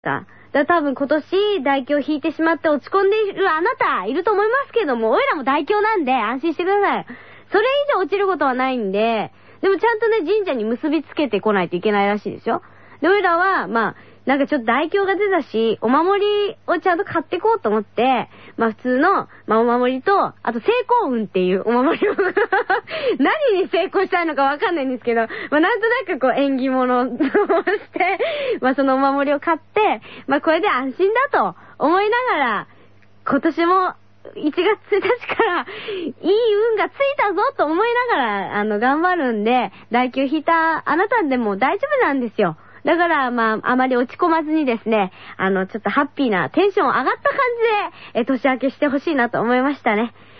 だから多分今年大凶引いてしまって落ち込んでいるあなたいると思いますけども、おいらも大凶なんで安心してください。それ以上落ちることはないんで、でもちゃんとね、神社に結びつけてこないといけないらしいですよ。で、おいらは、まあ、なんかちょっと大凶が出たし、お守りをちゃんと買ってこうと思って、まあ普通の、まあお守りと、あと成功運っていうお守りを、何に成功したいのかわかんないんですけど、まあなんとなくこう縁起物をして、まあそのお守りを買って、まあこれで安心だと思いながら、今年も1月1日からいい運がついたぞと思いながら、頑張るんで、大凶引いたあなたでも大丈夫なんですよ。だから、まあ、あまり落ち込まずにですね、ちょっとハッピーなテンション上がった感じで、年明けしてほしいなと思いましたね。